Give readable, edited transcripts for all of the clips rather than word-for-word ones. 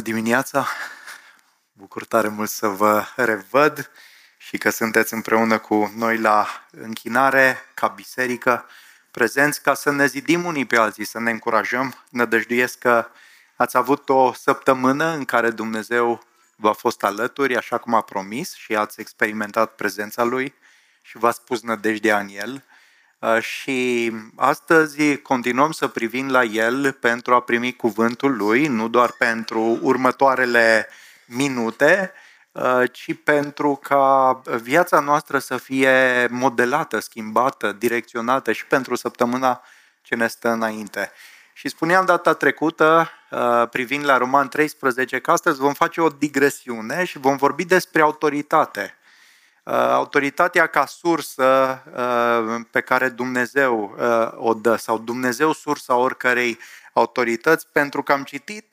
dimineața! Bucur tare mult să vă revăd și că sunteți împreună cu noi la închinare, ca biserică, prezenți ca să ne zidim unii pe alții, să ne încurajăm. Nădăjduiesc că ați avut o săptămână în care Dumnezeu v-a fost alături, așa cum a promis, și ați experimentat prezența Lui și v-ați pus nădejdea în El. Și astăzi continuăm să privim la El pentru a primi cuvântul Lui, nu doar pentru următoarele minute, ci pentru ca viața noastră să fie modelată, schimbată, direcționată și pentru săptămâna ce ne stă înainte. Și spuneam data trecută, privind la Roman 13, că astăzi vom face o digresiune și vom vorbi despre autoritate. Autoritatea ca sursă pe care Dumnezeu o dă, sau Dumnezeu sursa oricărei autorități, pentru că am citit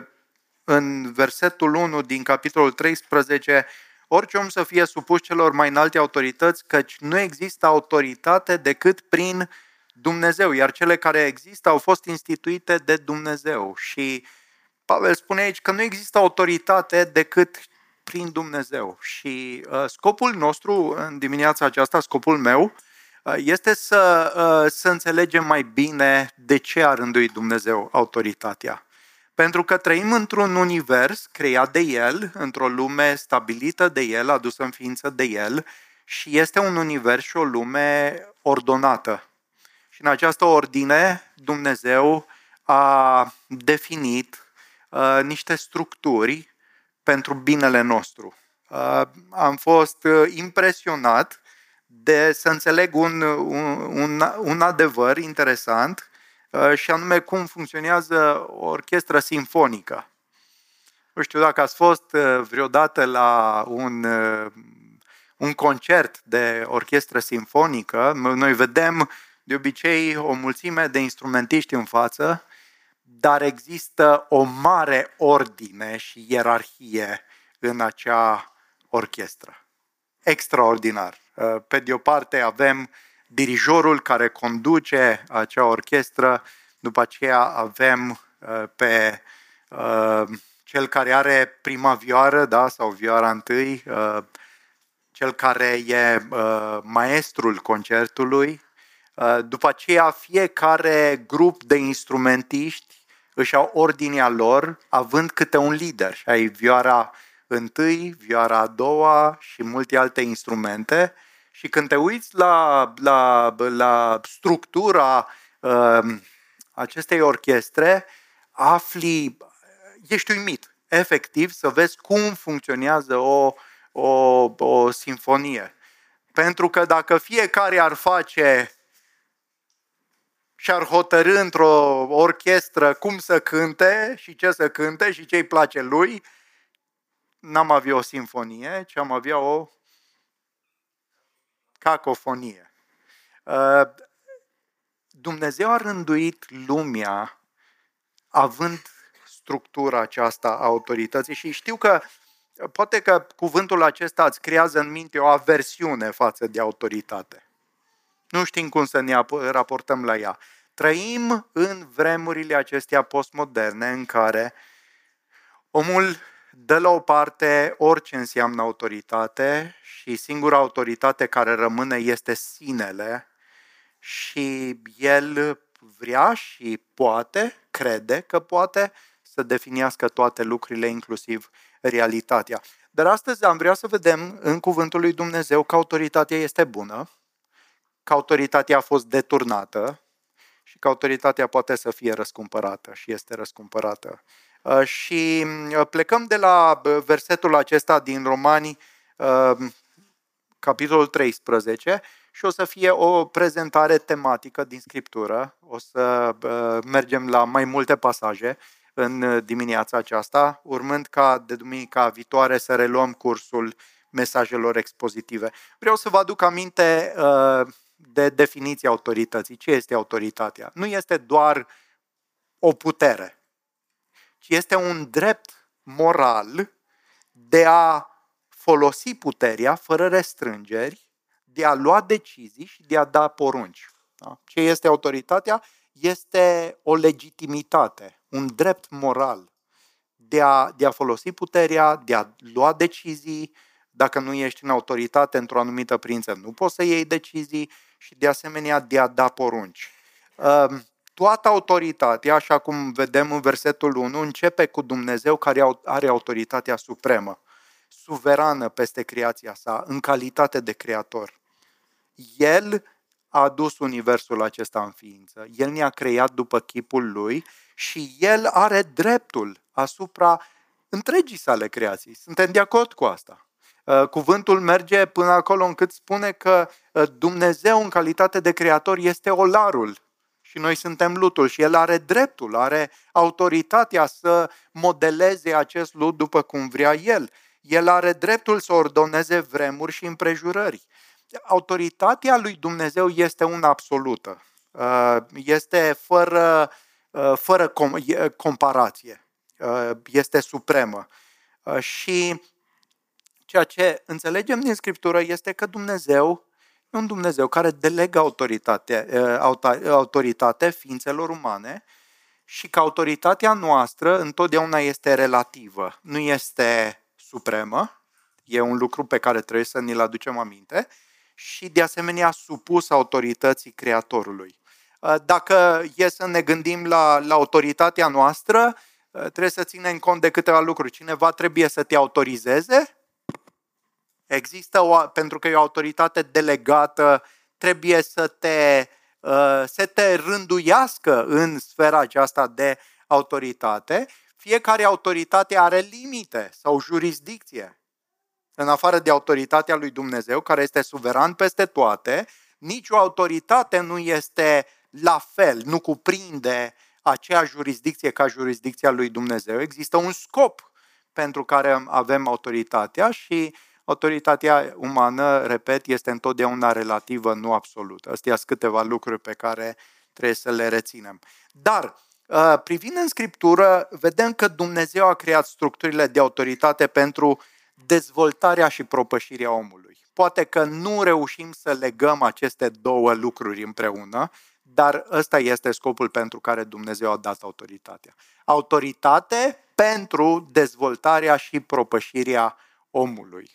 în versetul 1 din capitolul 13: orice om să fie supus celor mai înalte autorități, căci nu există autoritate decât prin Dumnezeu, iar cele care există au fost instituite de Dumnezeu. Și Pavel spune aici că nu există autoritate decât prin Dumnezeu. Și scopul nostru în dimineața aceasta, scopul meu, este să înțelegem mai bine de ce a rânduit Dumnezeu autoritatea. Pentru că trăim într-un univers creat de El, într-o lume stabilită de El, adusă în ființă de El, și este un univers și o lume ordonată. Și în această ordine Dumnezeu a definit niște structuri pentru binele nostru. Am fost impresionat de să înțeleg un adevăr interesant, și anume cum funcționează o orchestră simfonică. Nu știu dacă ați fost vreodată la un concert de orchestră simfonică. Noi vedem de obicei o mulțime de instrumentiști în față, dar există o mare ordine și ierarhie în acea orchestră. Extraordinar. Pe de o parte avem dirijorul care conduce acea orchestră, după aceea avem pe cel care are prima vioară, da, sau vioara întâi, cel care e maestrul concertului. După aceea fiecare grup de instrumentiști își au ordinea lor, având câte un lider. Și ai vioara întâi, vioara a doua și multe alte instrumente. Și când te uiți la structura acestei orchestre, ești uimit, efectiv, să vezi cum funcționează o simfonie. Pentru că dacă fiecare ar face și ar hotărî într-o orchestră cum să cânte și ce să cânte și ce îi place lui, n-am avea o simfonie, ci am avea o cacofonie. Dumnezeu a rânduit lumea având structura aceasta a autorității și știu că poate că cuvântul acesta îți creează în minte o aversiune față de autoritate. Nu știm cum să ne raportăm la ea. Trăim în vremurile acestea postmoderne în care omul dă la o parte orice înseamnă autoritate și singura autoritate care rămâne este sinele și el vrea și crede că poate să definească toate lucrurile, inclusiv realitatea. Dar astăzi am vrea să vedem în cuvântul lui Dumnezeu că autoritatea este bună, că autoritatea a fost deturnată și că autoritatea poate să fie răscumpărată și este răscumpărată. Și plecăm de la versetul acesta din Romani, capitolul 13, și o să fie o prezentare tematică din Scriptură. O să mergem la mai multe pasaje în dimineața aceasta, urmând ca de duminica viitoare să reluăm cursul mesajelor expozitive. Vreau să vă aduc aminte de definiția autorității. Ce este autoritatea? Nu este doar o putere, ci este un drept moral de a folosi puterea fără restrângeri, de a lua decizii și de a da porunci. Da? Ce este autoritatea? Este o legitimitate, un drept moral de a folosi puterea, de a lua decizii. Dacă nu ești în autoritate într-o anumită privință, nu poți să iei decizii și de asemenea de a da porunci. Toată autoritatea, așa cum vedem în versetul 1, începe cu Dumnezeu care are autoritatea supremă, suverană peste creația sa, în calitate de creator. El a adus universul acesta în ființă, El ne-a creat după chipul Lui și El are dreptul asupra întregii sale creații. Suntem de acord cu asta? Cuvântul merge până acolo încât spune că Dumnezeu în calitate de creator este olarul și noi suntem lutul și El are dreptul, are autoritatea să modeleze acest lut după cum vrea El. El are dreptul să ordoneze vremuri și împrejurări. Autoritatea lui Dumnezeu este una absolută, este fără comparație, este supremă. Și ceea ce înțelegem din Scriptură este că Dumnezeu e un Dumnezeu care delegă autoritate ființelor umane și că autoritatea noastră întotdeauna este relativă, nu este supremă, e un lucru pe care trebuie să ne-l aducem aminte și de asemenea supus autorității Creatorului. Dacă e să ne gândim la autoritatea noastră, trebuie să ținem cont de câteva lucruri. Cineva trebuie să te autorizeze. Există, pentru că e o autoritate delegată, trebuie să te rânduiască în sfera aceasta de autoritate. Fiecare autoritate are limite sau jurisdicție. În afară de autoritatea lui Dumnezeu, care este suveran peste toate, nicio autoritate nu este la fel, nu cuprinde aceeași jurisdicție ca jurisdicția lui Dumnezeu. Există un scop pentru care avem autoritatea și autoritatea umană, repet, este întotdeauna relativă, nu absolută. Astea sunt câteva lucruri pe care trebuie să le reținem. Dar, privind în Scriptură, vedem că Dumnezeu a creat structurile de autoritate pentru dezvoltarea și propășirea omului. Poate că nu reușim să legăm aceste două lucruri împreună, dar ăsta este scopul pentru care Dumnezeu a dat autoritatea. Autoritate pentru dezvoltarea și propășirea omului.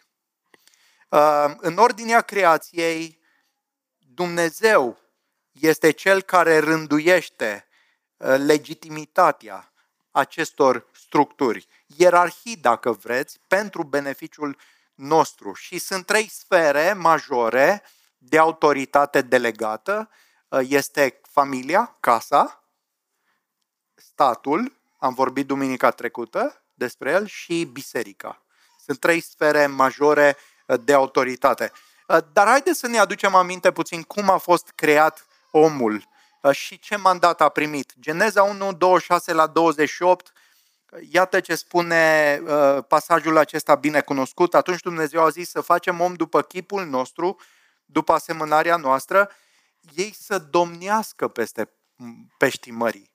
În ordinea creației, Dumnezeu este Cel care rânduiește legitimitatea acestor structuri, ierarhii, dacă vreți, pentru beneficiul nostru. Și sunt 3 sfere majore de autoritate delegată. Este familia, casa, statul, am vorbit duminica trecută despre el, și biserica. Sunt 3 sfere majore de autoritate. Dar haideți să ne aducem aminte puțin cum a fost creat omul și ce mandat a primit. Geneza 1, 26 la 28, iată ce spune pasajul acesta bine cunoscut. Atunci Dumnezeu a zis să facem om după chipul nostru, după asemănarea noastră, ei să domnească peste peștii mării.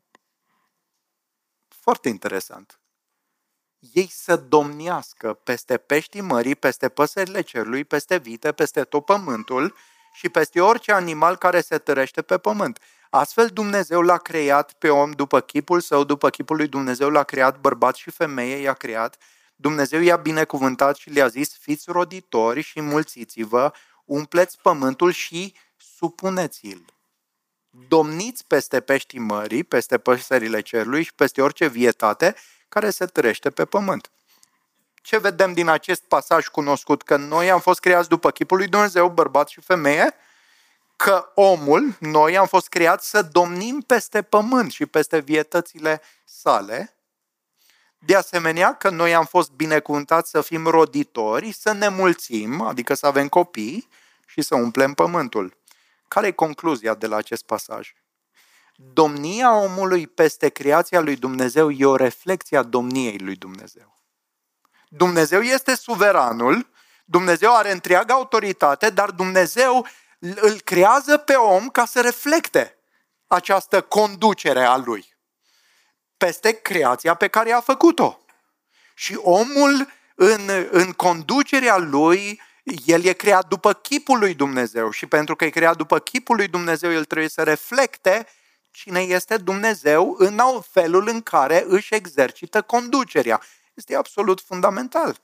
Foarte interesant. Ei să domnească peste peștii mării, peste păsările cerului, peste vite, peste tot pământul și peste orice animal care se târăște pe pământ. Astfel Dumnezeu l-a creat pe om după chipul său, după chipul lui Dumnezeu l-a creat, bărbat și femeie i-a creat. Dumnezeu i-a binecuvântat și le-a zis: fiți roditori și mulțiți-vă, umpleți pământul și supuneți-l. Domniți peste peștii mării, peste păsările cerului și peste orice vietate care se târăște pe pământ. Ce vedem din acest pasaj cunoscut? Că noi am fost creați după chipul lui Dumnezeu, bărbat și femeie, că omul, noi am fost creați să domnim peste pământ și peste vietățile sale. De asemenea, că noi am fost binecuvântați să fim roditori, să ne mulțim, adică să avem copii și să umplem pământul. Care e concluzia de la acest pasaj? Domnia omului peste creația lui Dumnezeu e o reflecție a domniei lui Dumnezeu. Dumnezeu este suveranul, Dumnezeu are întreaga autoritate, dar Dumnezeu îl creează pe om ca să reflecte această conducere a lui peste creația pe care a făcut-o. Și omul în conducerea lui, el e creat după chipul lui Dumnezeu și pentru că e creat după chipul lui Dumnezeu, el trebuie să reflecte cine este Dumnezeu în felul în care își exercită conducerea. Este absolut fundamental.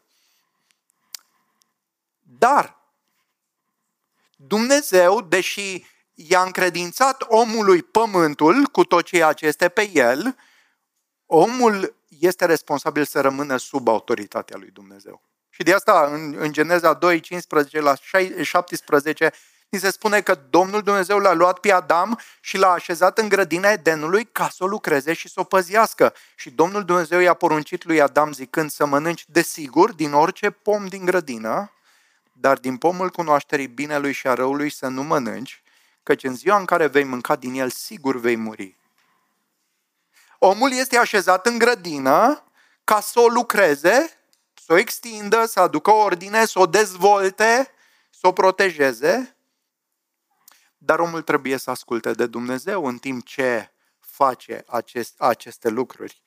Dar Dumnezeu, deși i-a încredințat omului pământul cu tot ceea ce este pe el, omul este responsabil să rămână sub autoritatea lui Dumnezeu. Și de asta în Geneza 2, 15 la 17 ni se spune că Domnul Dumnezeu l-a luat pe Adam și l-a așezat în grădina Edenului ca să o lucreze și să o păzească. Și Domnul Dumnezeu i-a poruncit lui Adam zicând să mănânci desigur din orice pom din grădină, dar din pomul cunoașterii binelui și a răului să nu mănânci, căci în ziua în care vei mânca din el, sigur vei muri. Omul este așezat în grădină ca să o lucreze, să o extindă, să aducă ordine, să o dezvolte, să o protejeze, dar omul trebuie să asculte de Dumnezeu în timp ce face aceste lucruri.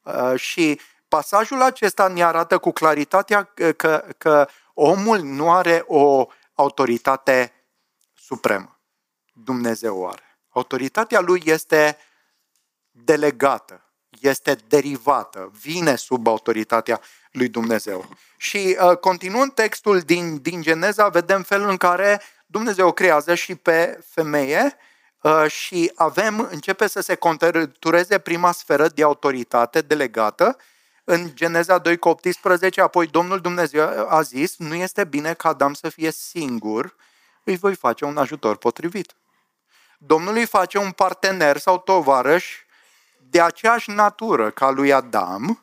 Și pasajul acesta ne arată cu claritate că omul nu are o autoritate supremă. Dumnezeu o are. Autoritatea lui este delegată, este derivată, vine sub autoritatea lui Dumnezeu. Și continuând textul din Geneza, vedem felul în care Dumnezeu o creează și pe femeie și începe să se contureze prima sferă de autoritate delegată. În Geneza 2 cu 18, apoi Domnul Dumnezeu a zis, nu este bine ca Adam să fie singur, îi voi face un ajutor potrivit. Domnul îi face un partener sau tovarăș de aceeași natură ca lui Adam,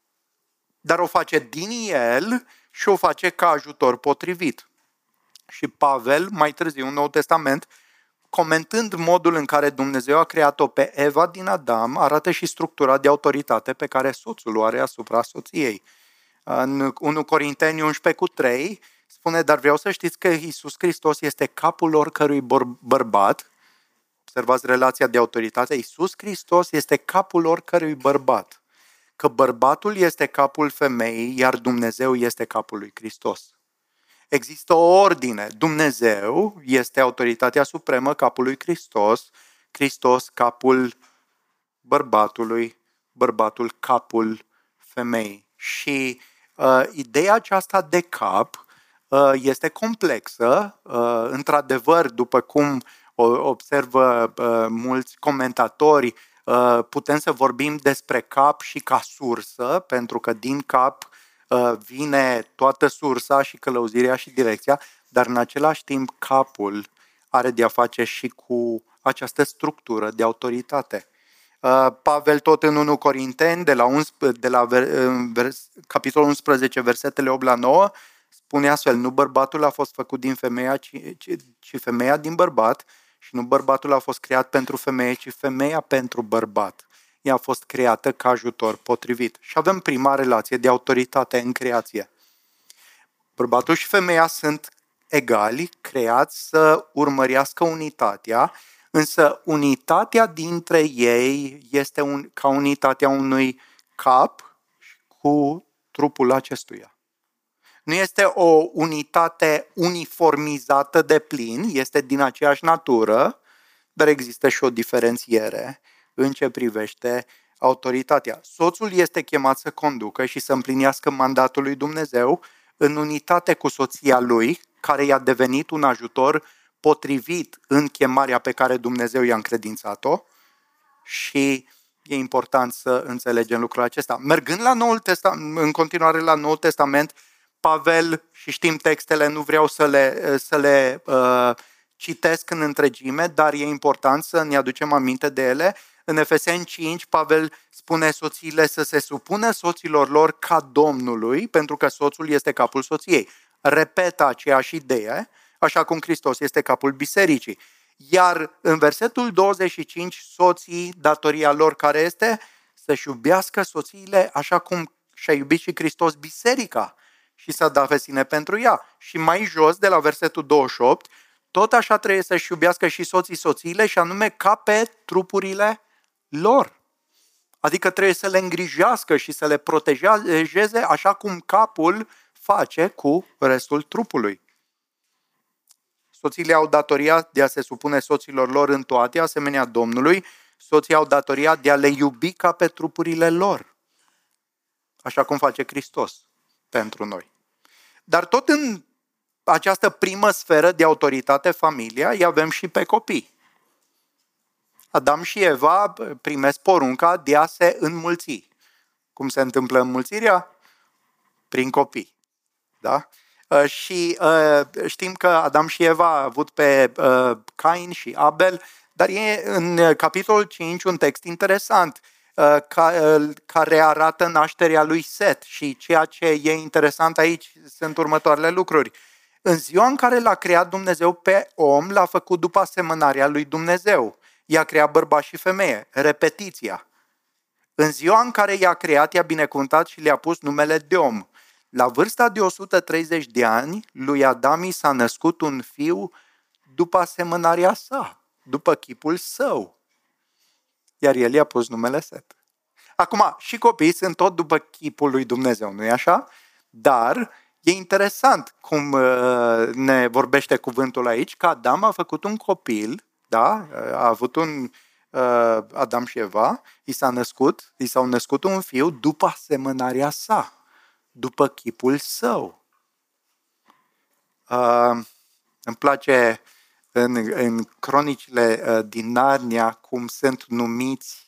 dar o face din el și o face ca ajutor potrivit. Și Pavel, mai târziu, în Noul Testament, comentând modul în care Dumnezeu a creat-o pe Eva din Adam, arată și structura de autoritate pe care soțul o are asupra soției. În 1 Corinteni 11 cu 3 spune, dar vreau să știți că Iisus Hristos este capul oricărui bărbat. Observați relația de autoritate. Iisus Hristos este capul oricărui bărbat. Că bărbatul este capul femeii, iar Dumnezeu este capul lui Hristos. Există o ordine. Dumnezeu este autoritatea supremă, capul lui Hristos, Hristos capul bărbatului, bărbatul capul femeii. Și ideea aceasta de cap este complexă. Într-adevăr, după cum observă mulți comentatori, putem să vorbim despre cap și ca sursă, pentru că din cap vine toată sursa și călăuzirea și direcția, dar în același timp capul are de-a face și cu această structură de autoritate. Pavel tot în 1 Corinteni, capitolul 11, versetele 8 la 9, spune astfel, nu bărbatul a fost făcut din femeia, ci femeia din bărbat, și nu bărbatul a fost creat pentru femeie, ci femeia pentru bărbat. Ea a fost creată ca ajutor potrivit. Și avem prima relație de autoritate în creație. Bărbatul și femeia sunt egali, creați să urmărească unitatea, însă unitatea dintre ei este ca unitatea unui cap cu trupul acestuia. Nu este o unitate uniformizată de plin, este din aceeași natură, dar există și o diferențiere în ce privește autoritatea. Soțul este chemat să conducă și să împlinească mandatul lui Dumnezeu în unitate cu soția lui, care i-a devenit un ajutor potrivit în chemarea pe care Dumnezeu i-a încredințat-o, și e important să înțelegem lucrul acesta. Mergând la în continuare la Noul Testament, Pavel, și știm textele, nu vreau să le citesc în întregime, dar e important să ne aducem aminte de ele. În Efeseni 5, Pavel spune soțiile să se supună soților lor ca Domnului, pentru că soțul este capul soției. Repetă aceeași idee, așa cum Hristos este capul bisericii. Iar în versetul 25, soții, datoria lor care este să-și iubească soțiile așa cum și-a iubit și Hristos biserica și să da pe sine pentru ea. Și mai jos, de la versetul 28, tot așa trebuie să-și iubească și soții soțiile, și anume ca pe trupurile lor. Adică trebuie să le îngrijească și să le protejeze așa cum capul face cu restul trupului. Soțiile au datoria de a se supune soților lor în toate, asemenea Domnului. Soții au datoria de a le iubi ca pe trupurile lor, așa cum face Hristos pentru noi. Dar tot în această primă sferă de autoritate, familia, îi avem și pe copii. Adam și Eva primesc porunca de a se înmulți. Cum se întâmplă înmulțirea? Prin copii. Da? Și știm că Adam și Eva au avut pe Cain și Abel, dar e în capitolul 5 un text interesant care arată nașterea lui Set. Și ceea ce e interesant aici sunt următoarele lucruri. În ziua în care l-a creat Dumnezeu pe om, l-a făcut după asemănarea lui Dumnezeu. I-a creat bărbat și femeie. Repetiția. În ziua în care i-a creat, i-a binecuvântat și le-a pus numele de om. La vârsta de 130 de ani, lui Adam i s-a născut un fiu după asemănarea sa, după chipul său. Iar el i-a pus numele Set. Acum, și copiii sunt tot după chipul lui Dumnezeu, nu-i așa? Dar e interesant cum ne vorbește cuvântul aici, că Adam a făcut un copil, da? A avut un Adam și Eva, i s-au născut un fiu după asemănarea sa, după chipul său. Îmi place în cronicile din Narnia cum sunt numiți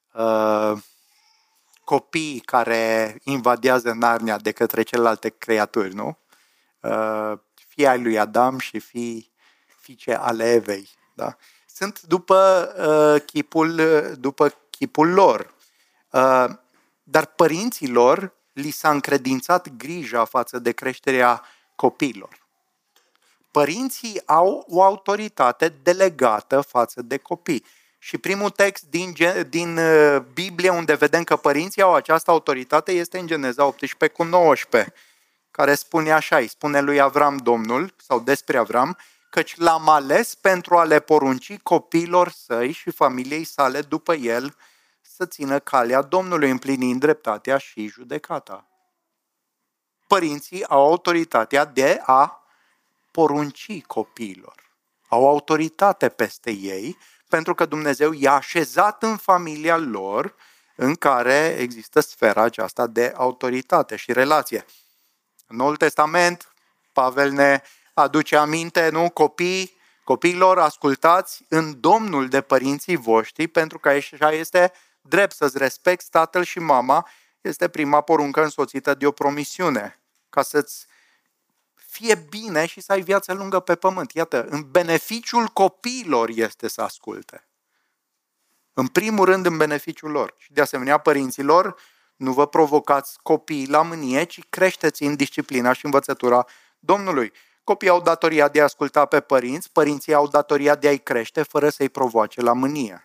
copiii care invadează Narnia de către celelalte creaturi, nu? Fii ai lui Adam și fiice ale Evei. Da? Sunt după chipul lor. Dar părinților li s-a încredințat grija față de creșterea copiilor. Părinții au o autoritate delegată față de copii. Și primul text din Biblie unde vedem că părinții au această autoritate este în Geneza 18:19, care spune așa, îi spune lui Avram Domnul, sau despre Avram, căci l-am ales pentru a le porunci copiilor săi și familiei sale după el să țină calea Domnului, împlinind dreptatea și judecata. Părinții au autoritatea de a porunci copiilor. Au autoritate peste ei, pentru că Dumnezeu i-a așezat în familia lor, în care există sfera aceasta de autoritate și relație. În Noul Testament, Pavel ne aduce aminte, nu? Copiilor, ascultați în Domnul de părinții voștri, pentru că așa este drept să-ți respecti tatăl și mama, este prima poruncă însoțită de o promisiune, ca să-ți fie bine și să ai viață lungă pe pământ. Iată, în beneficiul copiilor este să asculte. În primul rând în beneficiul lor. Și de asemenea, părinților, nu vă provocați copiii la mânie, ci creșteți în disciplina și învățătura Domnului. Copiii au datoria de a asculta pe părinți, părinții au datoria de a-i crește fără să-i provoace la mânie.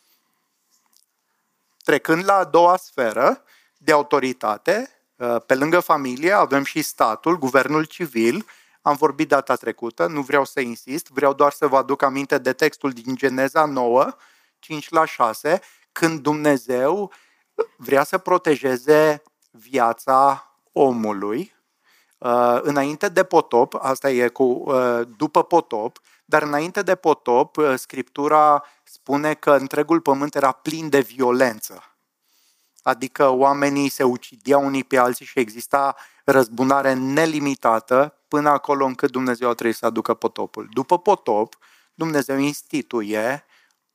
Trecând la a doua sferă de autoritate, pe lângă familie avem și statul, guvernul civil. Am vorbit data trecută, nu vreau să insist, vreau doar să vă aduc aminte de textul din Geneza 9, 5-6, când Dumnezeu vrea să protejeze viața omului înainte de potop, asta e după potop, dar înainte de potop, Scriptura spune că întregul pământ era plin de violență. Adică oamenii se ucideau unii pe alții și exista răzbunare nelimitată până acolo încât Dumnezeu a trebuit să aducă potopul. După potop, Dumnezeu instituie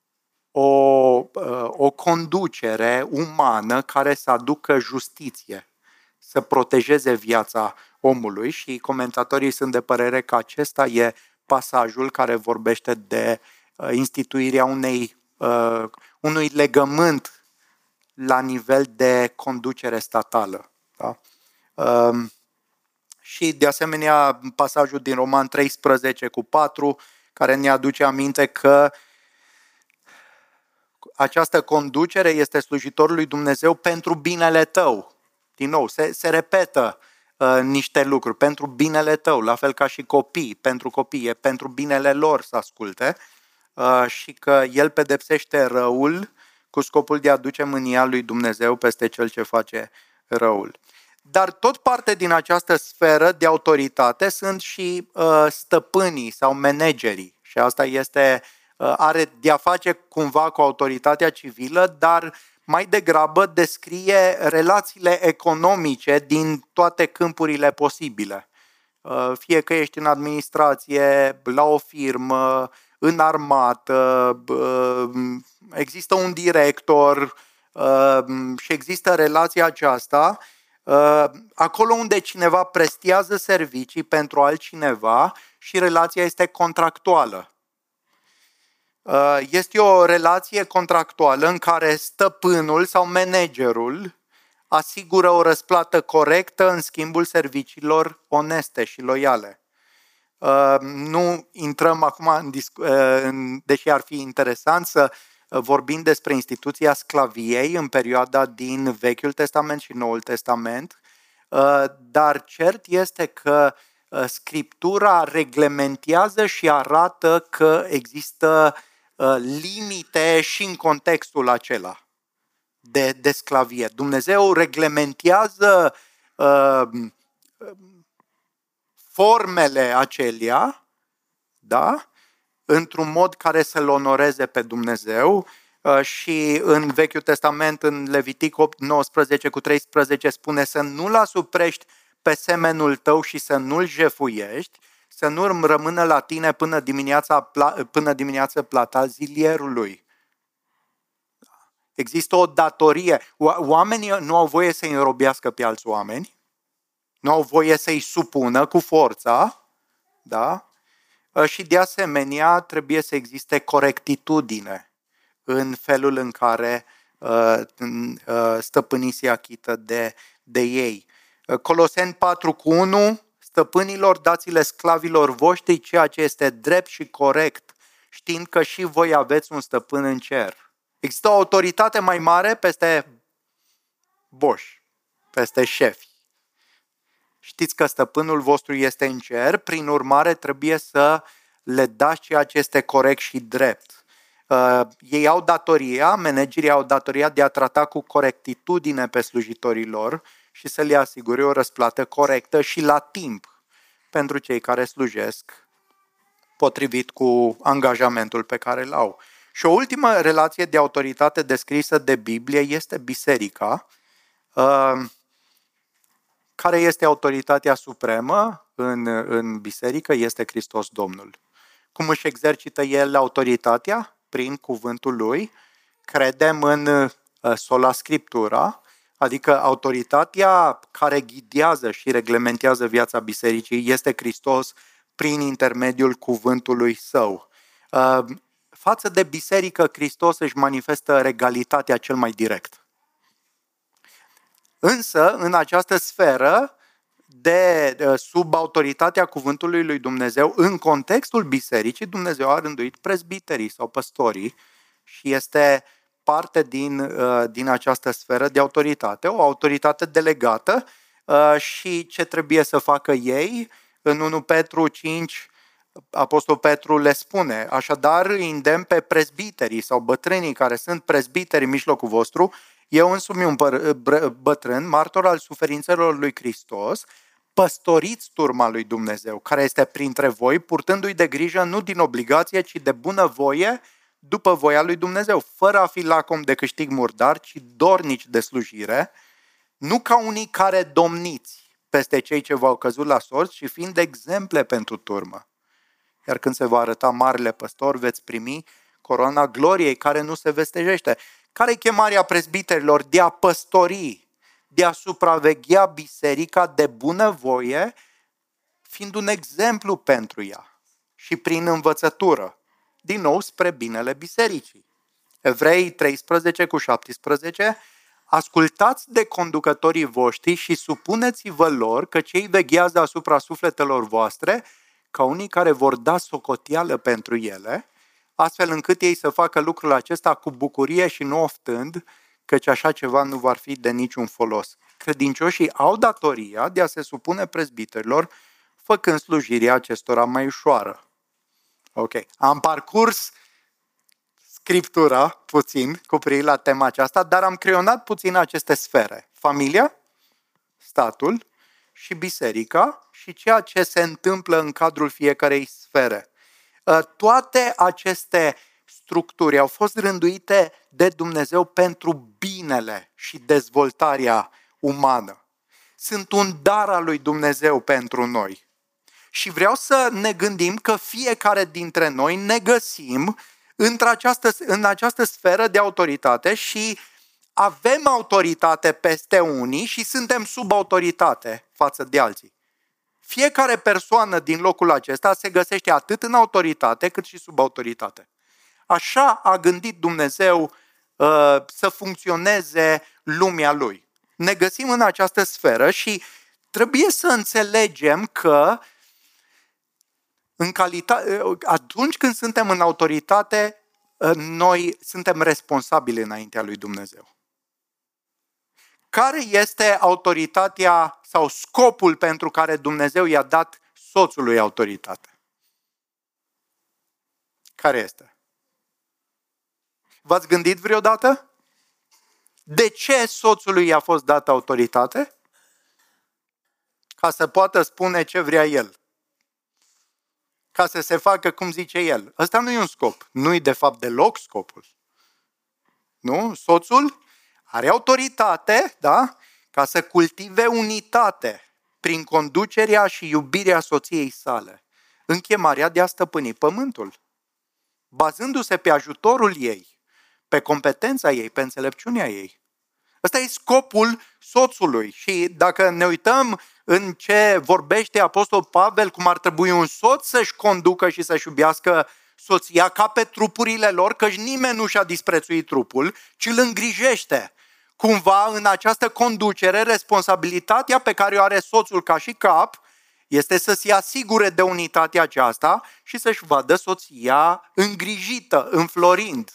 o conducere umană care să aducă justiție, să protejeze viața omului și comentatorii sunt de părere că acesta e pasajul care vorbește de instituirea unui legământ la nivel de conducere statală. Da? Și de asemenea pasajul din Roman 13:4 care ne aduce aminte că această conducere este slujitorul lui Dumnezeu pentru binele tău. Din nou, se repetă niște lucruri pentru binele tău, la fel ca și copii, pentru copii, e pentru binele lor să asculte și că El pedepsește răul cu scopul de a aduce mânia lui Dumnezeu peste cel ce face răul. Dar tot parte din această sferă de autoritate sunt și stăpânii sau managerii. Și asta este are de-a face cumva cu autoritatea civilă, dar mai degrabă descrie relațiile economice din toate câmpurile posibile. Fie că ești în administrație, la o firmă, în armată, există un director și există relația aceasta. Acolo unde cineva prestează servicii pentru altcineva și relația este contractuală. Este o relație contractuală în care stăpânul sau managerul asigură o răsplată corectă în schimbul serviciilor oneste și loiale. Nu intrăm acum, deși ar fi interesant să vorbim despre instituția sclaviei în perioada din Vechiul Testament și Noul Testament, dar cert este că Scriptura reglementează și arată că există limite și în contextul acela de sclavie. Dumnezeu reglementează formele acelea, da? Într-un mod care să-L onoreze pe Dumnezeu și în Vechiul Testament, în Levitic 19:13 spune să nu-L asuprești pe semenul tău și să nu-L jefuiești, să nu rămână la tine până dimineața plata zilierului. Există o datorie. Oamenii nu au voie să-i înrobească pe alți oameni, nu au voie să-i supună cu forța, da? Și de asemenea trebuie să existe corectitudine în felul în care stăpânii se achită de ei. Coloseni 4:1, stăpânilor, dați-le sclavilor voștri ceea ce este drept și corect, știind că și voi aveți un stăpân în cer. Există o autoritate mai mare peste boși, peste șefi. Știți că stăpânul vostru este în cer, prin urmare trebuie să le dați ceea ce este corect și drept. Ei au datoria, managerii au datoria de a trata cu corectitudine pe slujitorii lor și să le asigure o răsplată corectă și la timp pentru cei care slujesc potrivit cu angajamentul pe care îl au. Și o ultimă relație de autoritate descrisă de Biblie este biserica, care este autoritatea supremă în biserică, este Hristos Domnul. Cum își exercită El autoritatea? Prin cuvântul Lui. Credem în sola Scriptura, adică autoritatea care ghidează și reglementează viața bisericii este Hristos prin intermediul cuvântului Său. Față de biserică, Hristos își manifestă regalitatea cel mai direct. Însă, în această sferă de sub autoritatea cuvântului lui Dumnezeu, în contextul bisericii, Dumnezeu a rânduit prezbiterii sau păstorii și este parte din această sferă de autoritate, o autoritate delegată și ce trebuie să facă ei. În 1 Petru 5, Apostol Petru le spune, așadar îi îndemn pe prezbiterii sau bătrânii care sunt prezbiteri în mijlocul vostru, eu însumi un bătrân, martor al suferințelor lui Hristos, păstoriți turma lui Dumnezeu, care este printre voi, purtându-i de grijă nu din obligație, ci de bunăvoie, după voia lui Dumnezeu, fără a fi lacom de câștig murdar, ci dornici de slujire, nu ca unii care domniți peste cei ce v-au căzut la sorți, și fiind de exemple pentru turmă. Iar când se va arăta marele păstor, veți primi coroana gloriei care nu se vestejește. Care e chemarea prezbiterilor? De a păstori, de a supraveghea biserica de bunăvoie, fiind un exemplu pentru ea și prin învățătură, din nou spre binele bisericii. Evrei 13:17, ascultați de conducătorii voștri și supuneți-vă lor, că cei veghează asupra sufletelor voastre, ca unii care vor da socoteală pentru ele, astfel încât ei să facă lucrul acesta cu bucurie și nu oftând, căci așa ceva nu va fi de niciun folos. Credincioșii au datoria de a se supune prezbiterilor, făcând slujirea acestora mai ușoară. Ok, am parcurs Scriptura puțin cu privire la tema aceasta, dar am creionat puțin aceste sfere. Familia, statul și biserica și ceea ce se întâmplă în cadrul fiecarei sfere. Toate aceste structuri au fost rânduite de Dumnezeu pentru binele și dezvoltarea umană. Sunt un dar al lui Dumnezeu pentru noi. Și vreau să ne gândim că fiecare dintre noi ne găsim în această sferă de autoritate și avem autoritate peste unii și suntem sub autoritate față de alții. Fiecare persoană din locul acesta se găsește atât în autoritate cât și sub autoritate. Așa a gândit Dumnezeu să funcționeze lumea Lui. Ne găsim în această sferă și trebuie să înțelegem că atunci când suntem în autoritate, noi suntem responsabili înaintea lui Dumnezeu. Care este autoritatea sau scopul pentru care Dumnezeu i-a dat soțului autoritate? Care este? V-ați gândit vreodată? De ce soțului i-a fost dată autoritate? Ca să poată spune ce vrea el. Ca să se facă cum zice el. Ăsta nu e un scop. Nu e de fapt deloc scopul. Nu? Soțul are autoritate, da? Ca să cultive unitate prin conducerea și iubirea soției sale, în chemarea de a stăpâni pământul, bazându-se pe ajutorul ei, pe competența ei, pe înțelepciunea ei. Ăsta e scopul soțului și dacă ne uităm în ce vorbește Apostol Pavel, cum ar trebui un soț să-și conducă și să-și iubească soția ca pe trupurile lor, căci nimeni nu și-a disprețuit trupul, ci îl îngrijește. Cumva în această conducere, responsabilitatea pe care o are soțul ca și cap este să se asigure de unitatea aceasta și să-și vadă soția îngrijită, înflorind.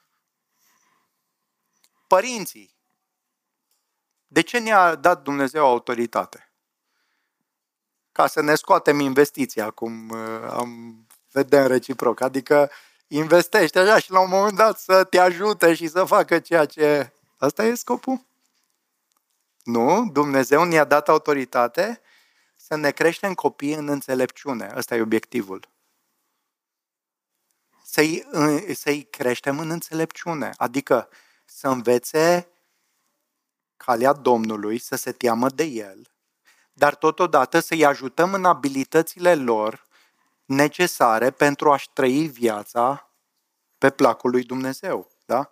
Părinții, de ce ne-a dat Dumnezeu autoritate? Ca să ne scoatem investiția, cum vedem reciproc. Adică investești așa și la un moment dat să te ajute și să facă ceea ce... Asta e scopul? Nu, Dumnezeu ne-a dat autoritate să ne creștem copiii în înțelepciune. Ăsta e obiectivul. Să-i creștem în înțelepciune. Adică să învețe calea Domnului, să se teamă de El, dar totodată să-i ajutăm în abilitățile lor necesare pentru a-și trăi viața pe placul lui Dumnezeu. Da?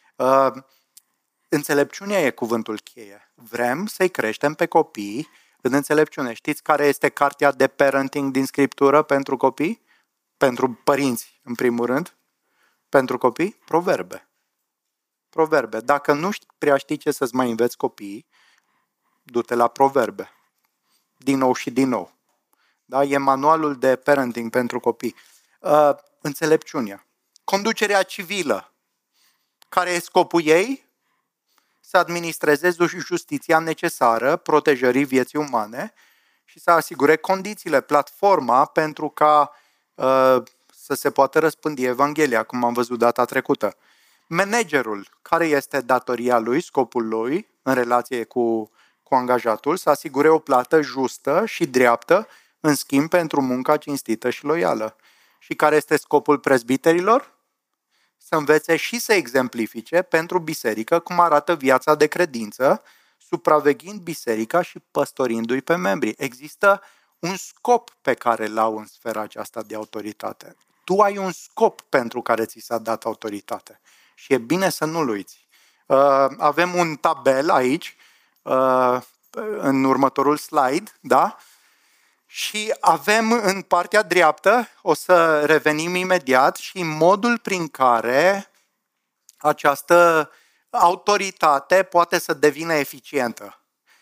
Înțelepciunea e cuvântul cheie. Vrem să-i creștem pe copii în înțelepciune. Știți care este cartea de parenting din Scriptură pentru copii? Pentru părinți, în primul rând. Pentru copii? Proverbe. Proverbe. Dacă nu prea știi ce să-ți mai înveți copiii, du-te la Proverbe. Din nou și din nou. Da? E manualul de parenting pentru copii. Înțelepciunea. Conducerea civilă. Care e scopul ei? Să administreze justiția necesară protejării vieții umane și să asigure condițiile, platforma pentru ca să se poată răspândi Evanghelia, cum am văzut data trecută. Managerul, care este datoria lui, scopul lui în relație cu angajatul, să asigure o plată justă și dreaptă în schimb pentru munca cinstită și loială. Și care este scopul prezbiterilor? Să învețe și să exemplifice pentru biserică cum arată viața de credință, supraveghind biserica și păstorindu-i pe membri. Există un scop pe care l-au în sfera aceasta de autoritate. Tu ai un scop pentru care ți s-a dat autoritate și e bine să nu-l uiți. Avem un tabel aici, în următorul slide, da? Și avem în partea dreaptă, o să revenim imediat, și modul prin care această autoritate poate să devină eficientă.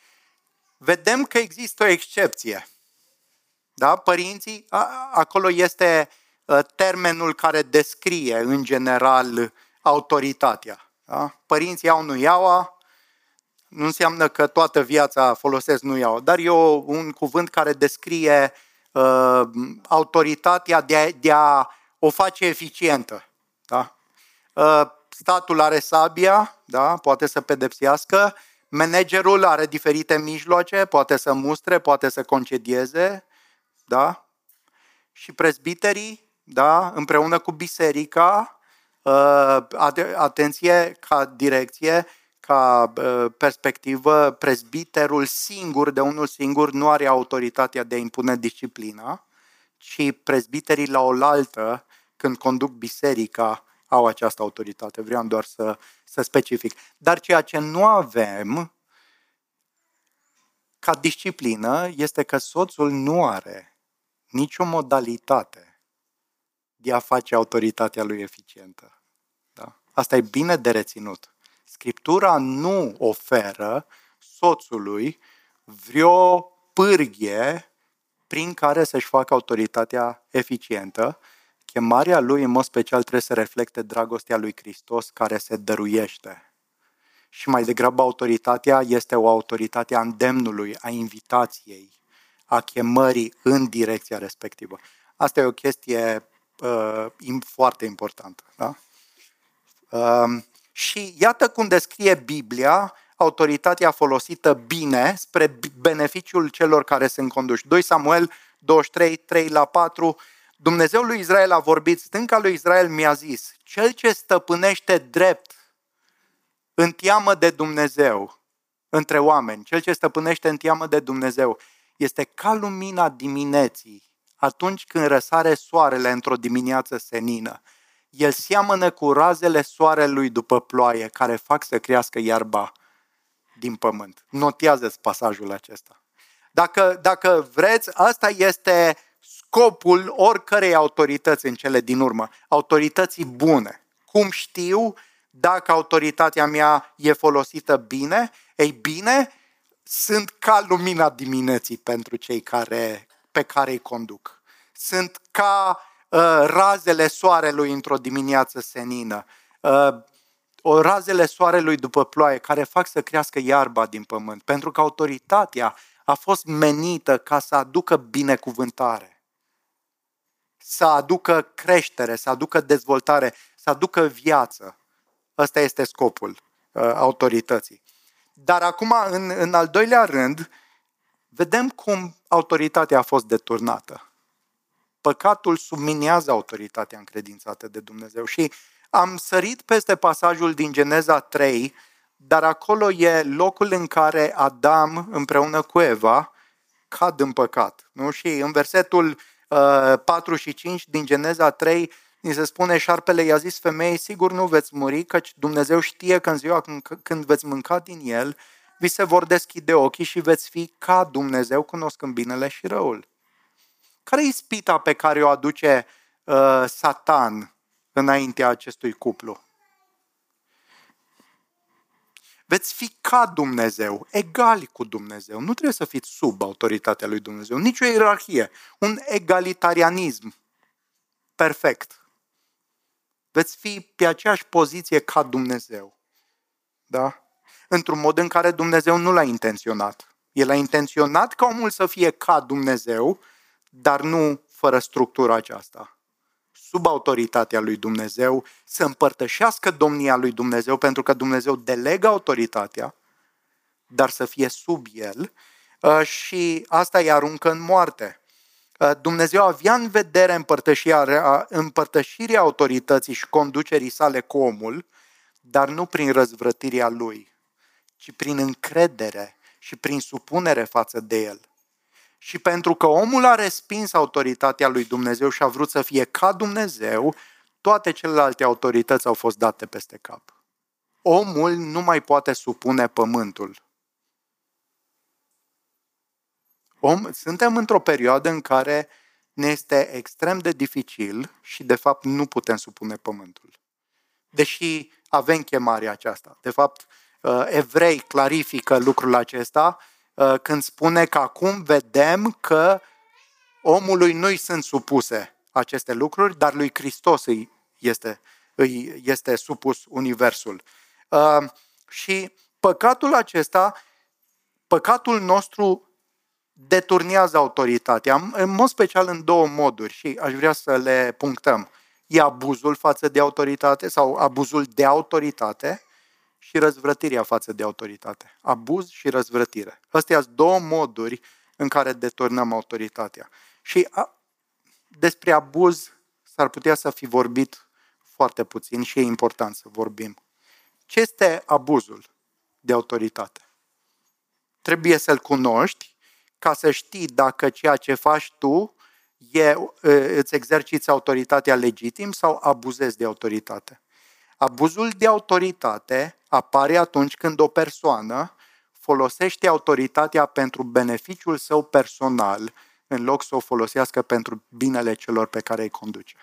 Vedem că există o excepție. Da? Părinții, acolo este termenul care descrie în general autoritatea. Da? Părinții au nuiaua, nu înseamnă că toată viața folosesc nuiaua, dar e un cuvânt care descrie autoritatea de a o face eficientă. Da? Statul are sabia, da? Poate să pedepsească, managerul are diferite mijloace, poate să mustre, poate să concedieze, da? Și prezbiterii, da? Împreună cu biserica, Atenție, ca direcție, ca perspectivă, prezbiterul singur, de unul singur, nu are autoritatea de a impune disciplina, ci prezbiterii la oaltă, când conduc biserica, au această autoritate. Vreau doar să specific. Dar ceea ce nu avem ca disciplină este că soțul nu are nicio modalitate de a face autoritatea lui eficientă. Da? Asta e bine de reținut. Scriptura nu oferă soțului vreo pârghie prin care să-și facă autoritatea eficientă. Chemarea lui, în mod special, trebuie să reflecte dragostea lui Hristos care se dăruiește. Și mai degrabă autoritatea este o autoritate a îndemnului, a invitației, a chemării în direcția respectivă. Asta e o chestie foarte importantă. Da? Și iată cum descrie Biblia autoritatea folosită bine spre beneficiul celor care sunt conduși. 2 Samuel 23, 3-4. Dumnezeul lui Israel a vorbit, stânca lui Israel mi-a zis, cel ce stăpânește drept în teamă de Dumnezeu între oameni, cel ce stăpânește în teamă de Dumnezeu, este ca lumina dimineții, atunci când răsare soarele într-o dimineață senină. El seamănă cu razele soarelui după ploaie, care fac să crească iarba din pământ. Notează-ți pasajul acesta. Dacă vreți, asta este scopul oricărei autorități în cele din urmă. Autorității bune. Cum știu dacă autoritatea mea e folosită bine? Ei bine, sunt ca lumina dimineții pentru cei pe care îi conduc. Sunt ca razele soarelui într-o dimineață senină. O razele soarelui după ploaie care fac să crească iarba din pământ. Pentru că autoritatea a fost menită ca să aducă binecuvântare, să aducă creștere, să aducă dezvoltare, să aducă viață. Ăsta este scopul autorității. Dar acum, în al doilea rând, vedem cum autoritatea a fost deturnată. Păcatul subminează autoritatea încredințată de Dumnezeu și am sărit peste pasajul din Geneza 3, dar acolo e locul în care Adam împreună cu Eva cad în păcat. Nu? Și în versetul 4 și 5 din Geneza 3 ni se spune, șarpele i-a zis femeii, sigur nu veți muri, căci Dumnezeu știe că în ziua când veți mânca din el, vi se vor deschide ochii și veți fi ca Dumnezeu, cunoscând binele și răul. Care e ispita pe care o aduce Satan înaintea acestui cuplu? Veți fi ca Dumnezeu, egali cu Dumnezeu. Nu trebuie să fiți sub autoritatea lui Dumnezeu, nici o ierarhie, un egalitarianism perfect. Veți fi pe aceeași poziție ca Dumnezeu. Da? Într-un mod în care Dumnezeu nu l-a intenționat. El a intenționat ca omul să fie ca Dumnezeu, dar nu fără structura aceasta. Sub autoritatea lui Dumnezeu, să împărtășească domnia lui Dumnezeu, pentru că Dumnezeu delegă autoritatea, dar să fie sub el și asta îi aruncă în moarte. Dumnezeu avea în vedere împărtășirea autorității și conducerii sale cu omul, dar nu prin răzvrătirea lui, ci prin încredere și prin supunere față de el. Și pentru că omul a respins autoritatea lui Dumnezeu și a vrut să fie ca Dumnezeu, toate celelalte autorități au fost date peste cap. Omul nu mai poate supune pământul. Suntem într-o perioadă în care ne este extrem de dificil și de fapt nu putem supune pământul. Deși avem chemarea aceasta. De fapt, Evrei clarifică lucrul acesta când spune că acum vedem că omului nu-i sunt supuse aceste lucruri, dar lui Hristos îi este supus universul. Și păcatul acesta, păcatul nostru deturnează autoritatea, în mod special în două moduri și aș vrea să le punctăm. E abuzul față de autoritate sau abuzul de autoritate și răzvrătirea față de autoritate. Abuz și răzvrătire. Astea sunt două moduri în care deturnăm autoritatea. Și despre abuz s-ar putea să fi vorbit foarte puțin și e important să vorbim. Ce este abuzul de autoritate? Trebuie să-l cunoști ca să știi dacă ceea ce faci tu îți exerciți autoritatea legitim sau abuzezi de autoritate. Abuzul de autoritate apare atunci când o persoană folosește autoritatea pentru beneficiul său personal în loc să o folosească pentru binele celor pe care îi conduce.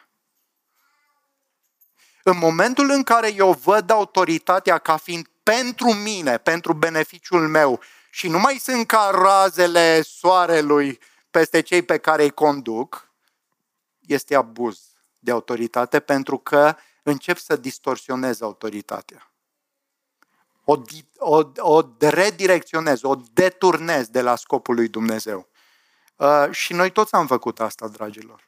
În momentul în care eu văd autoritatea ca fiind pentru mine, pentru beneficiul meu și nu mai sunt ca razele soarelui peste cei pe care îi conduc, este abuz de autoritate pentru că încep să distorsionez autoritatea. O redirecționez, o deturnez de la scopul lui Dumnezeu. Și noi toți am făcut asta, dragilor.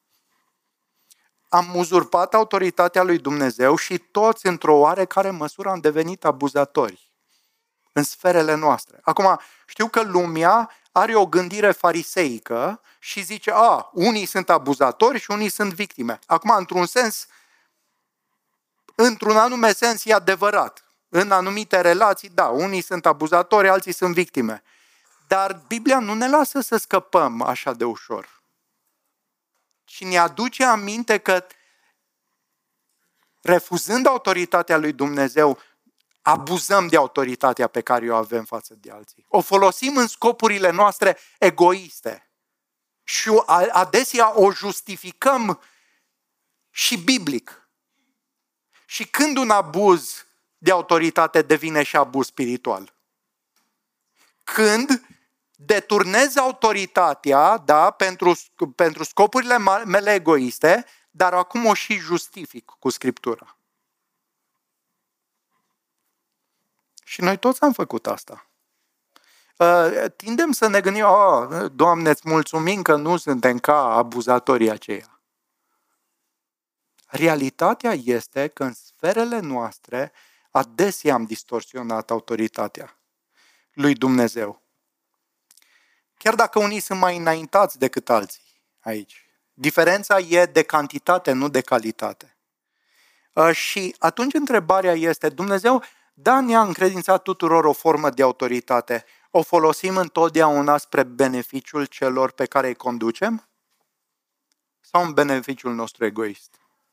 Am uzurpat autoritatea lui Dumnezeu și toți, într-o oarecare măsură, am devenit abuzatori în sferele noastre. Acum, știu că lumea are o gândire fariseică și zice, unii sunt abuzatori și unii sunt victime. Acum, într-un anume sens e adevărat. În anumite relații, da, unii sunt abuzatori, alții sunt victime. Dar Biblia nu ne lasă să scăpăm așa de ușor. Și ne aduce aminte că refuzând autoritatea lui Dumnezeu, abuzăm de autoritatea pe care o avem față de alții. O folosim în scopurile noastre egoiste. Și adesea o justificăm și biblic. Și când un abuz de autoritate devine și abuz spiritual? Când deturnez autoritatea, da, pentru scopurile mele egoiste, dar acum o și justific cu Scriptura. Și noi toți am făcut asta. Tindem să ne gândim, Doamne, îți mulțumim că nu suntem ca abuzatorii aceia. Realitatea este că în sferele noastre adesea am distorsionat autoritatea lui Dumnezeu. Chiar dacă unii sunt mai înaintați decât alții aici. Diferența e de cantitate, nu de calitate. Și atunci întrebarea este, Dumnezeu, da, ne-a încredințat tuturor o formă de autoritate. O folosim întotdeauna spre beneficiul celor pe care îi conducem? Sau în beneficiul nostru egoist?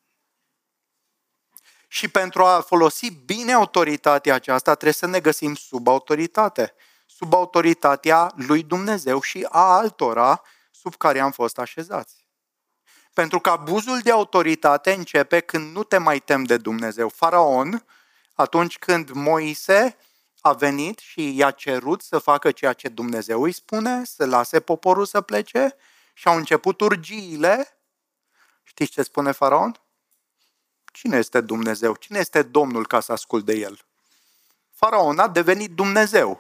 Și pentru a folosi bine autoritatea aceasta, trebuie să ne găsim sub autoritate. Sub autoritatea lui Dumnezeu și a altora sub care am fost așezați. Pentru că abuzul de autoritate începe când nu te mai temi de Dumnezeu. Faraon, atunci când Moise a venit și i-a cerut să facă ceea ce Dumnezeu îi spune, să lase poporul să plece și au început urgiile. Știți ce spune Faraon? Cine este Dumnezeu? Cine este Domnul ca să ascult de el? Faraon a devenit Dumnezeu.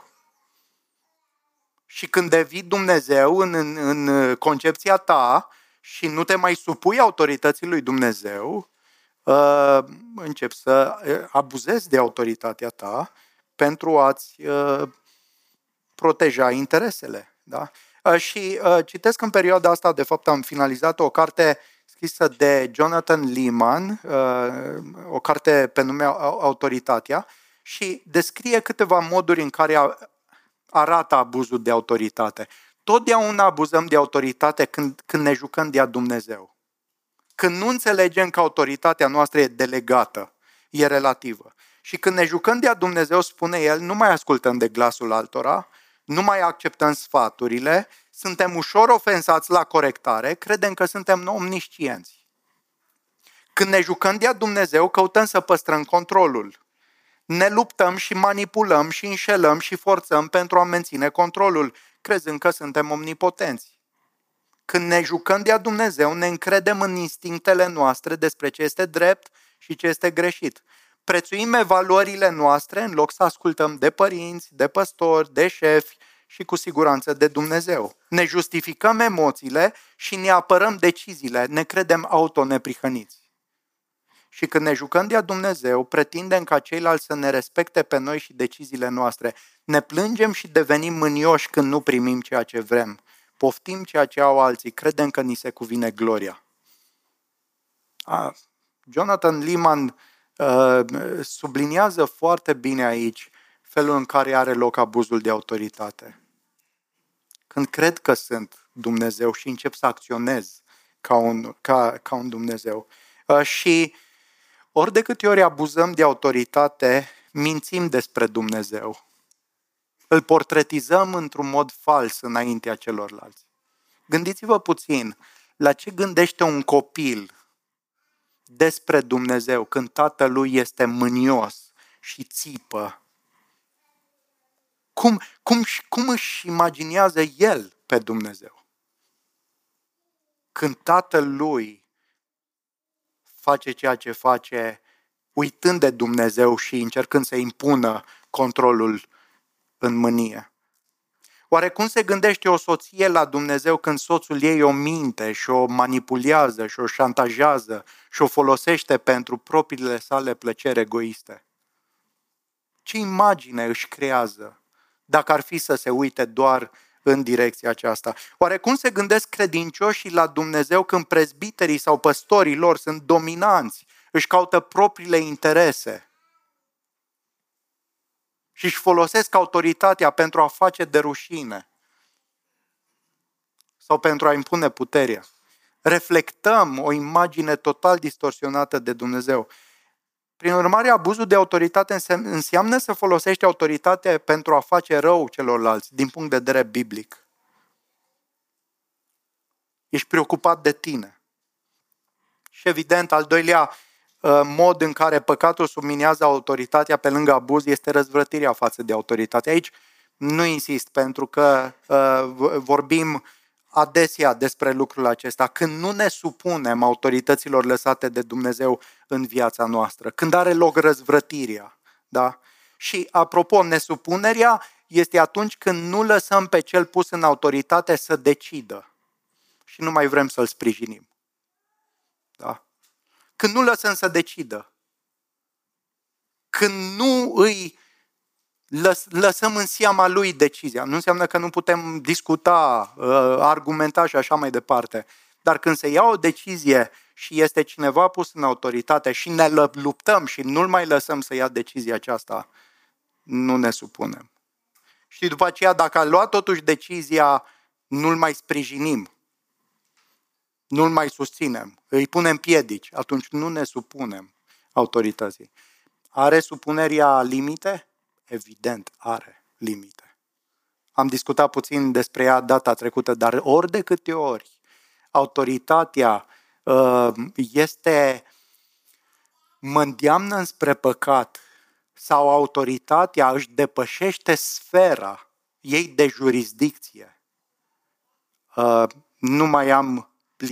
Și când devii Dumnezeu în concepția ta și nu te mai supui autorității lui Dumnezeu, începi să abuzezi de autoritatea ta pentru a-ți proteja interesele. Da? Și citesc în perioada asta, de fapt am finalizat o carte scrisă de Jonathan Leeman, o carte pe nume Autoritatea, și descrie câteva moduri în care arată abuzul de autoritate. Totdeauna abuzăm de autoritate când ne jucăm de Dumnezeu. Când nu înțelegem că autoritatea noastră e delegată, e relativă. Și când ne jucăm de Dumnezeu, spune el, nu mai ascultăm de glasul altora, nu mai acceptăm sfaturile, suntem ușor ofensați la corectare, credem că suntem omniscienți. Când ne jucăm de Dumnezeu, căutăm să păstrăm controlul. Ne luptăm și manipulăm și înșelăm și forțăm pentru a menține controlul, crezând că suntem omnipotenți. Când ne jucăm de Dumnezeu, ne încredem în instinctele noastre despre ce este drept și ce este greșit. Prețuim evaluările noastre în loc să ascultăm de părinți, de păstori, de șefi și cu siguranță de Dumnezeu. Ne justificăm emoțiile și ne apărăm deciziile, ne credem autoneprihăniți. Și când ne jucăm de Dumnezeu, pretindem ca ceilalți să ne respecte pe noi și deciziile noastre. Ne plângem și devenim mânioși când nu primim ceea ce vrem. Poftim ceea ce au alții, credem că ni se cuvine gloria. Jonathan Leeman subliniază foarte bine aici felul în care are loc abuzul de autoritate. Când cred că sunt Dumnezeu și încep să acționez ca un Dumnezeu. Și ori de câte ori abuzăm de autoritate, mințim despre Dumnezeu. Îl portretizăm într-un mod fals înaintea celorlalți. Gândiți-vă puțin la ce gândește un copil despre Dumnezeu când tatălui este mânios și țipă. Cum își imaginează el pe Dumnezeu? Când tatălui face ceea ce face, uitând de Dumnezeu și încercând să impună controlul în mânie. Oare cum se gândește o soție la Dumnezeu când soțul ei o minte și o manipulează și o șantajează și o folosește pentru propriile sale plăceri egoiste? Ce imagine își creează dacă ar fi să se uite doar în direcția aceasta? Oare cum se gândesc credincioșii la Dumnezeu când prezbiterii sau păstorii lor sunt dominanți, își caută propriile interese și își folosesc autoritatea pentru a face de rușine sau pentru a impune puterea? Reflectăm o imagine total distorsionată de Dumnezeu. Prin urmare, abuzul de autoritate înseamnă să folosești autoritatea pentru a face rău celorlalți, din punct de vedere biblic. Ești preocupat de tine. Și evident, al doilea mod în care păcatul subminează autoritatea pe lângă abuz este răzvrătirea față de autoritate. Aici nu insist, pentru că vorbim adesea despre lucrul acesta. Când nu ne supunem autorităților lăsate de Dumnezeu în viața noastră, când are loc răzvrătirea. Da? Și apropo, nesupunerea este atunci când nu lăsăm pe cel pus în autoritate să decidă și nu mai vrem să-l sprijinim. Da? Când nu lăsăm să decidă, când nu îi lăsăm în seama lui decizia. Nu înseamnă că nu putem discuta, argumenta și așa mai departe. Dar când se ia o decizie și este cineva pus în autoritate și ne luptăm și nu-l mai lăsăm să ia decizia aceasta, nu ne supunem. Și după aceea, dacă a luat totuși decizia, nu-l mai sprijinim, nu-l mai susținem, îi punem piedici, atunci nu ne supunem autorității. Are supunerea limite? Evident, are limite. Am discutat puțin despre ea data trecută, dar ori de câte ori autoritatea mă îndeamnă înspre păcat sau autoritatea își depășește sfera ei de jurisdicție, nu mai am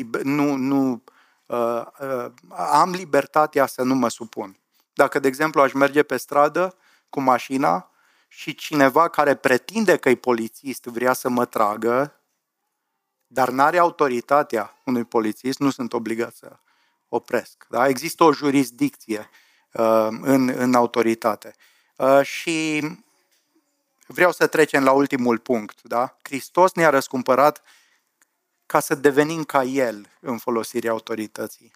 am libertatea să nu mă supun. Dacă, de exemplu, aș merge pe stradă cu mașina și cineva care pretinde că e polițist vrea să mă tragă, dar n-are autoritatea unui polițist, nu sunt obligat să opresc. Da? Există o jurisdicție în autoritate. Și vreau să trecem la ultimul punct. Da? Hristos ne-a răscumpărat ca să devenim ca El în folosirea autorității.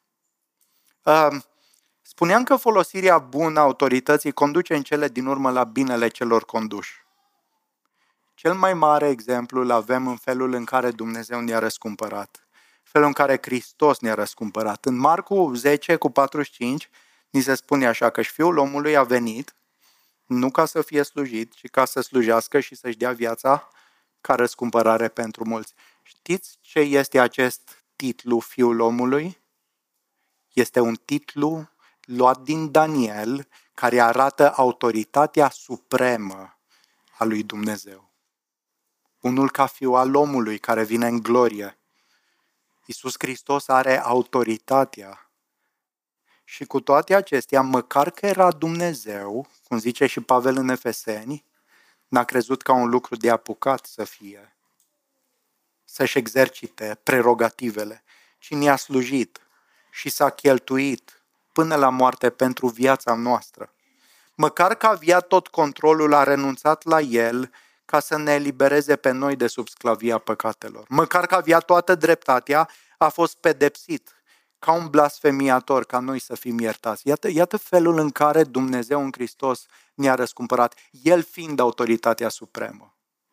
Spuneam că folosirea bună a autorității conduce în cele din urmă la binele celor conduși. Cel mai mare exemplu îl avem în felul în care Dumnezeu ne-a răscumpărat. Felul în care Hristos ne-a răscumpărat. În Marcu 10:45 ni se spune așa că Fiul omului a venit nu ca să fie slujit, ci ca să slujească și să-și dea viața ca răscumpărare pentru mulți. Știți ce este acest titlu Fiul omului? Este un titlu luat din Daniel, care arată autoritatea supremă a lui Dumnezeu. Unul ca fiu al omului care vine în glorie. Iisus Hristos are autoritatea. Și cu toate acestea, măcar că era Dumnezeu, cum zice și Pavel în Efeseni, n-a crezut ca un lucru de apucat să fie, să-și exercite prerogativele, ci ne-a slujit și s-a cheltuit până la moarte pentru viața noastră. Măcar că avea tot controlul, a renunțat la el ca să ne elibereze pe noi de sub sclavia păcatelor. Măcar că avea toată dreptatea, a fost pedepsit ca un blasfemiator, ca noi să fim iertați. Iată felul în care Dumnezeu în Hristos ne-a răscumpărat, El fiind autoritatea supremă.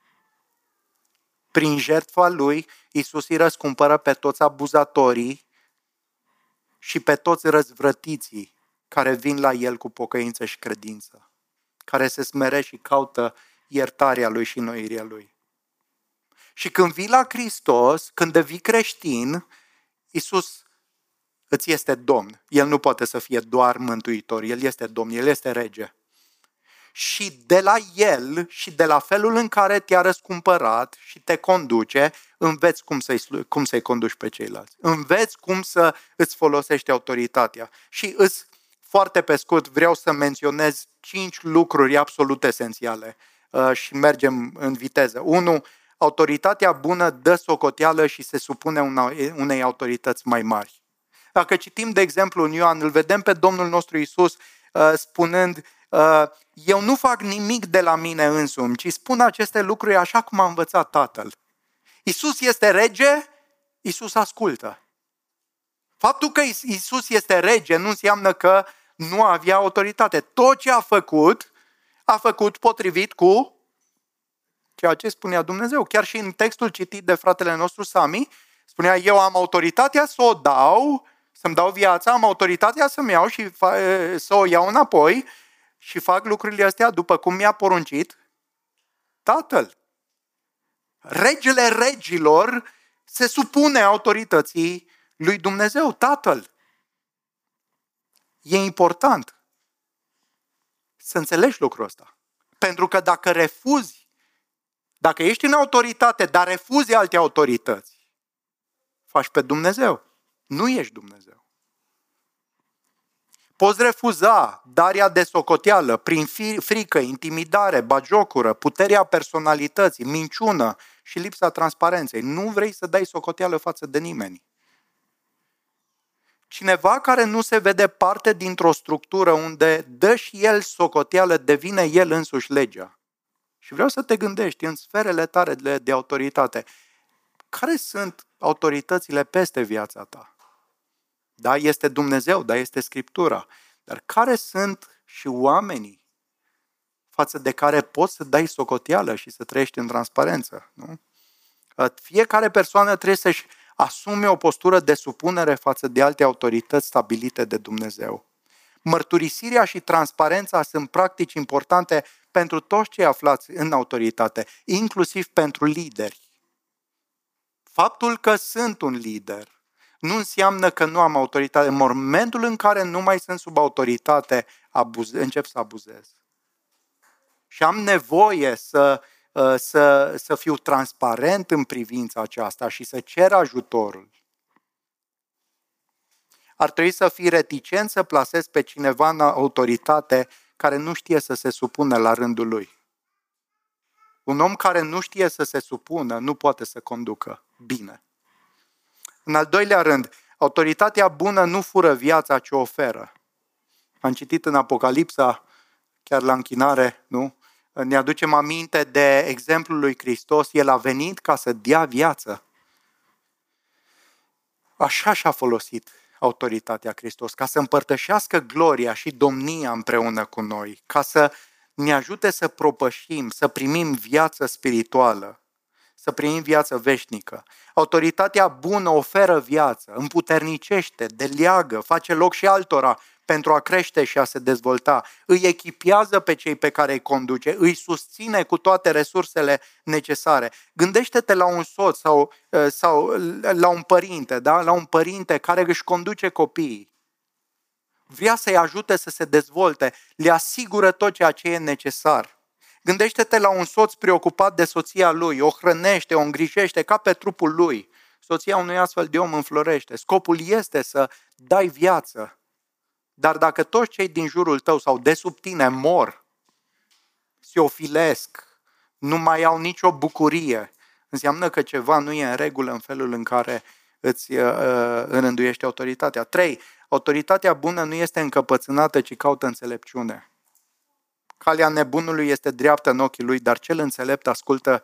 Prin jertfa Lui, Iisus îi răscumpără pe toți abuzatorii și pe toți răzvrătiții care vin la El cu pocăință și credință, care se smeresc și caută iertarea Lui și înnoirea Lui. Și când vii la Hristos, când devii creștin, Iisus îți este Domn. El nu poate să fie doar mântuitor, El este Domn, El este rege. Și de la El și de la felul în care te-a răscumpărat și te conduce, înveți cum să-i conduci pe ceilalți. Înveți cum să îți folosești autoritatea. Și foarte pe scurt, vreau să menționez 5 lucruri absolut esențiale și mergem în viteză. 1. Autoritatea bună dă socoteală și se supune unei autorități mai mari. Dacă citim, de exemplu, în Ioan, îl vedem pe Domnul nostru Iisus spunând: eu nu fac nimic de la mine însumi, ci spun aceste lucruri așa cum a învățat Tatăl. Iisus este rege, Iisus ascultă. Faptul că Iisus este rege nu înseamnă că nu avea autoritate. Tot ce a făcut potrivit cu ceea ce spunea Dumnezeu. Chiar și în textul citit de fratele nostru Sami, spunea: eu am autoritatea să o dau, să-mi dau viața, am autoritatea să-mi iau și să o iau înapoi și fac lucrurile astea după cum mi-a poruncit Tatăl. Regele regilor se supune autorității lui Dumnezeu, Tatăl. E important să înțelegi lucrul ăsta. Pentru că dacă ești în autoritate, dar refuzi alte autorități, faci pe Dumnezeu. Nu ești Dumnezeu. Poți refuza darea de socoteală prin frică, intimidare, bagiocură, puterea personalității, minciună și lipsa transparenței. Nu vrei să dai socoteală față de nimeni. Cineva care nu se vede parte dintr-o structură unde dă și el socoteală, devine el însuși legea. Și vreau să te gândești în sferele tale de autoritate. Care sunt autoritățile peste viața ta? Da, este Dumnezeu, da, este Scriptura. Dar care sunt și oamenii față de care poți să dai socoteală și să trăiești în transparență? Nu? Fiecare persoană trebuie să-și asume o postură de supunere față de alte autorități stabilite de Dumnezeu. Mărturisirea și transparența sunt practici importante pentru toți cei aflați în autoritate, inclusiv pentru lideri. Faptul că sunt un lider nu înseamnă că nu am autoritate. În momentul în care nu mai sunt sub autoritate, încep să abuzez. Și am nevoie să fiu transparent în privința aceasta și să cer ajutorul. Ar trebui să fii reticent să plasezi pe cineva în autoritate care nu știe să se supună la rândul lui. Un om care nu știe să se supună nu poate să conducă bine. În al doilea rând, autoritatea bună nu fură viața, ci o oferă. Am citit în Apocalipsa, chiar la închinare, nu? Ne aducem aminte de exemplul lui Hristos. El a venit ca să dea viață. Așa și-a folosit autoritatea Hristos, ca să împărtășească gloria și domnia împreună cu noi, ca să ne ajute să propășim, să primim viață spirituală, să primim viață veșnică. Autoritatea bună oferă viață, împuternicește, deleagă, face loc și altora pentru a crește și a se dezvolta. Îi echipează pe cei pe care îi conduce, îi susține cu toate resursele necesare. Gândește-te la un soț sau la un părinte, da? La un părinte care își conduce copiii. Vrea să-i ajute să se dezvolte, le asigură tot ceea ce e necesar. Gândește-te la un soț preocupat de soția lui, o hrănește, o îngrijește ca pe trupul lui. Soția unui astfel de om înflorește. Scopul este să dai viață. Dar dacă toți cei din jurul tău sau de sub tine mor, se ofilesc, nu mai au nicio bucurie, înseamnă că ceva nu e în regulă în felul în care îți înrânduiești autoritatea. 3. Autoritatea bună nu este încăpățânată, ci caută înțelepciune. Calea nebunului este dreaptă în ochii lui, dar cel înțelept ascultă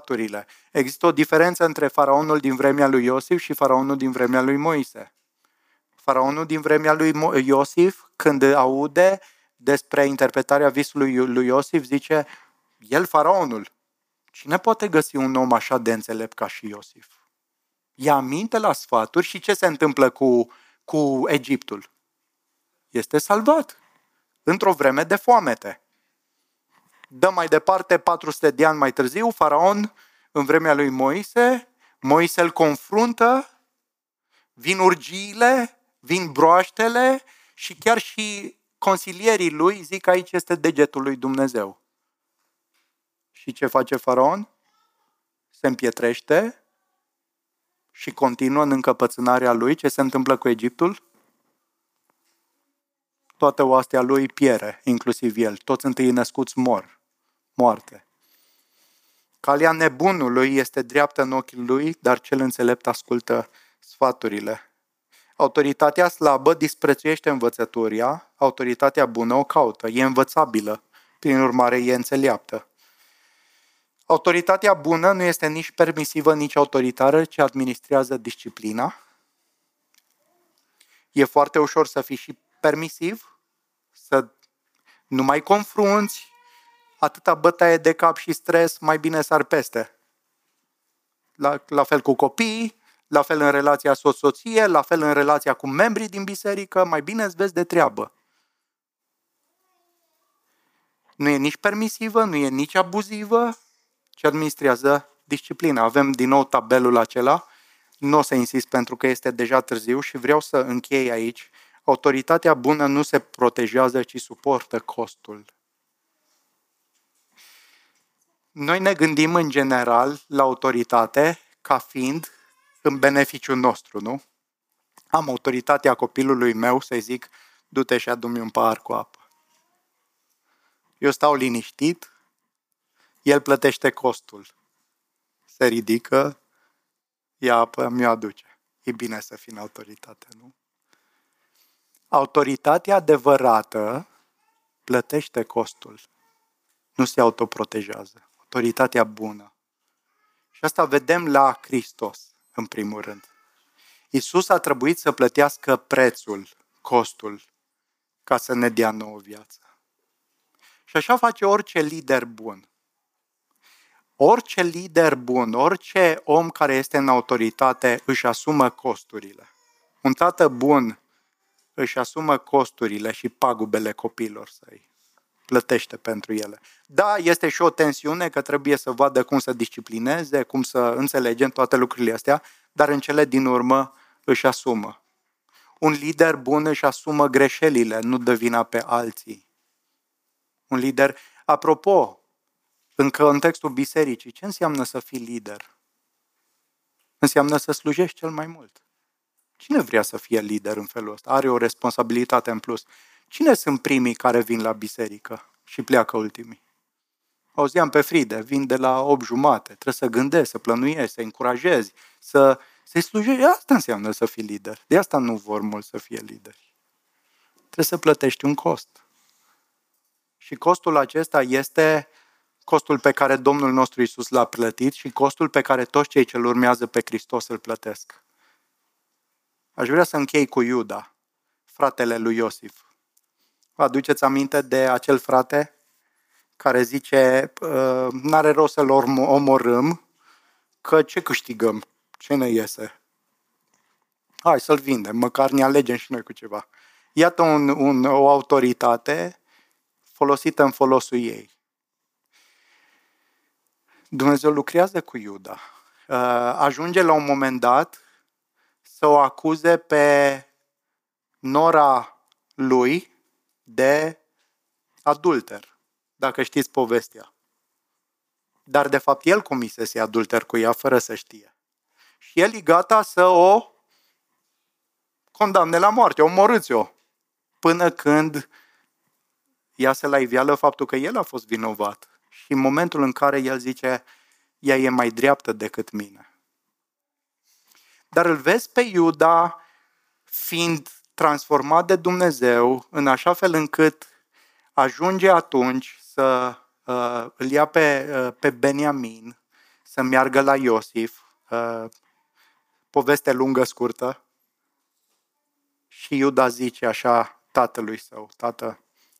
sfaturile. Există o diferență între faraonul din vremea lui Iosif și faraonul din vremea lui Moise. Faraonul din vremea lui Iosif, când aude despre interpretarea visului lui Iosif, zice, el, faraonul, cine poate găsi un om așa de înțelept ca și Iosif? Ia aminte la sfaturi și ce se întâmplă cu Egiptul? Este salvat într-o vreme de foamete. Dă mai departe, 400 de ani mai târziu, faraon, în vremea lui Moise îl confruntă, vin urgiile, vin broaștele și chiar și consilierii lui zic că aici este degetul lui Dumnezeu. Și ce face faraon? Se împietrește și continuă în încăpățânarea lui. Ce se întâmplă cu Egiptul? Toată oastea lui piere, inclusiv el. Toți întâi născuți mor. Moarte. Calea nebunului este dreaptă în ochii lui, dar cel înțelept ascultă sfaturile. Autoritatea slabă disprețuiește învățătoria, autoritatea bună o caută, e învățabilă, prin urmare e înțeleaptă. Autoritatea bună nu este nici permisivă, nici autoritară, ci administrează disciplina. E foarte ușor să fii și permisiv, să nu mai confrunți, atâta bătaie de cap și stres, mai bine sar peste. La fel cu copiii, la fel în relația soț-soție, la fel în relația cu membrii din biserică, mai bine îți vezi de treabă. Nu e nici permisivă, nu e nici abuzivă, ci administrează disciplina. Avem din nou tabelul acela, nu o să insist pentru că este deja târziu și vreau să închei aici. Autoritatea bună nu se protejează, ci suportă costul. Noi ne gândim în general la autoritate ca fiind în beneficiul nostru, nu? Am autoritatea copilului meu să-i zic, du-te și adu-mi un pahar cu apă. Eu stau liniștit, el plătește costul. Se ridică, ia apă, mi-o aduce. E bine să fii în autoritate, nu? Autoritatea adevărată plătește costul. Nu se autoprotejează. Autoritatea bună. Și asta vedem la Hristos, în primul rând. Iisus a trebuit să plătească prețul, costul, ca să ne dea nouă viață. Și așa face orice lider bun. Orice lider bun, orice om care este în autoritate își asumă costurile. Un tată bun își asumă costurile și pagubele copiilor săi. Plătește pentru ele. Da, este și o tensiune că trebuie să vadă cum să disciplineze, cum să înțelegem toate lucrurile astea, dar în cele din urmă își asumă. Un lider bun își asumă greșelile, nu dă vina pe alții. Un lider, apropo, în contextul bisericii, ce înseamnă să fii lider? Înseamnă să slujești cel mai mult. Cine vrea să fie lider în felul ăsta? Are o responsabilitate în plus. Cine sunt primii care vin la biserică și pleacă ultimii? Auzeam pe Fride, vin de la 8:30, trebuie să gândești, să plănuiești, să încurajezi, să-i slujești. Asta înseamnă să fii lider. De asta nu vor mulți să fie lideri. Trebuie să plătești un cost. Și costul acesta este costul pe care Domnul nostru Iisus l-a plătit și costul pe care toți cei ce-L urmează pe Hristos îl plătesc. Aș vrea să închei cu Iuda, fratele lui Iosif. Vă aduceți aminte de acel frate care zice, n-are rost să-l omorâm, că ce câștigăm? Ce ne iese? Hai să-l vindem, măcar ne alegem și noi cu ceva. Iată o autoritate folosită în folosul ei. Dumnezeu lucrează cu Iuda. Ajunge la un moment dat să o acuze pe nora lui de adulter, dacă știți povestea. Dar de fapt el comisese adulter cu ea fără să știe. Și el e gata să o condamne la moarte, omorâți-o, până când iasă la iveală faptul că el a fost vinovat. Și în momentul în care el zice, ea e mai dreaptă decât mine. Dar îl vezi pe Iuda fiind transformat de Dumnezeu în așa fel încât ajunge atunci să îl ia pe Beniamin, să meargă la Iosif, poveste lungă, scurtă, Și Iuda zice așa tatălui său: tată,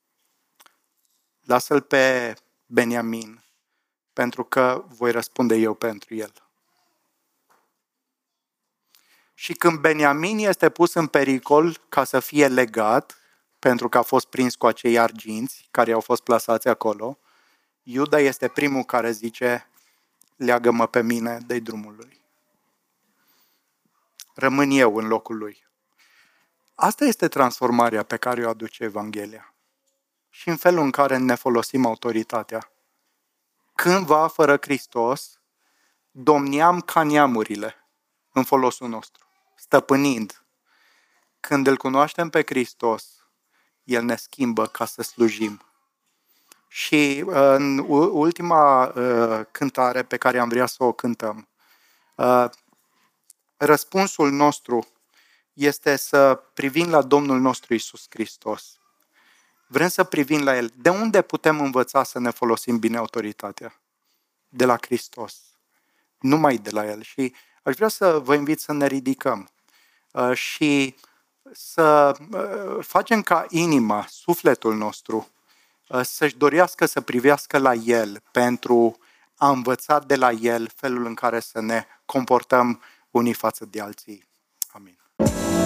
lasă-l pe Beniamin, pentru că voi răspunde eu pentru el. Și când Beniamin este pus în pericol ca să fie legat, pentru că a fost prins cu acei arginți care au fost plasați acolo, Iuda este primul care zice: leagă-mă pe mine, dă-i drumul lui. Rămân eu în locul lui. Asta este transformarea pe care o aduce Evanghelia. Și în felul în care ne folosim autoritatea. Cândva, fără Hristos, domneam ca neamurile în folosul nostru, stăpânind. Când îl cunoaștem pe Hristos, El ne schimbă ca să slujim. Și în ultima cântare pe care am vrea să o cântăm, răspunsul nostru este să privim la Domnul nostru Iisus Hristos. Vrem să privim la El. De unde putem învăța să ne folosim bine autoritatea? De la Hristos. Numai de la El. Și aș vrea să vă invit să ne ridicăm și să facem ca inima, sufletul nostru, să-și dorească să privească la El pentru a învăța de la El felul în care să ne comportăm unii față de alții. Amin.